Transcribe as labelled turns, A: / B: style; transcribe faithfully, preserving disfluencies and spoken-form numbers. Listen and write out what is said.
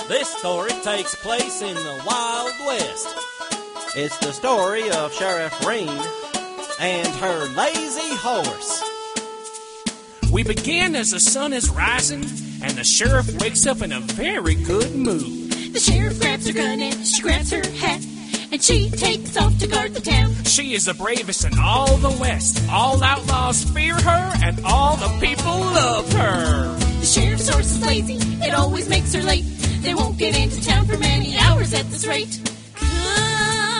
A: This story takes place in the Wild West. It's the story of Sheriff Rain and her lazy horse.
B: We begin as the sun is rising, and the sheriff wakes up in a very good mood.
C: The sheriff grabs her gun and she grabs her hat, and she takes off to guard the town.
B: She is the bravest in all the West. All outlaws fear her, and all the people love her.
C: The sheriff's horse is lazy, it always makes her late. They won't get into town for many hours at this rate. Come